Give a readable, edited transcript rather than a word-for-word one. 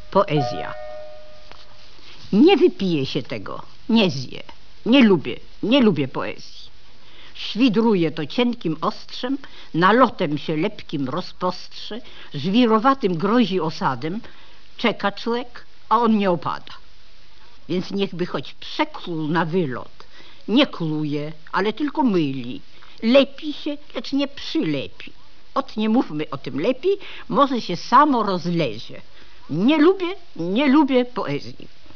Poezja. Nie wypije się tego, nie zje. Nie lubię poezji. Świdruje to cienkim ostrzem, nalotem się lepkim rozpostrze, żwirowatym grozi osadem. Czeka człek, a on nie opada. Więc niechby choć przekluł na wylot. Nie kluje, ale tylko myli. Lepi się, lecz nie przylepi. Ot nie mówmy o tym lepiej, może się samo rozlezie. Nie lubię poezji.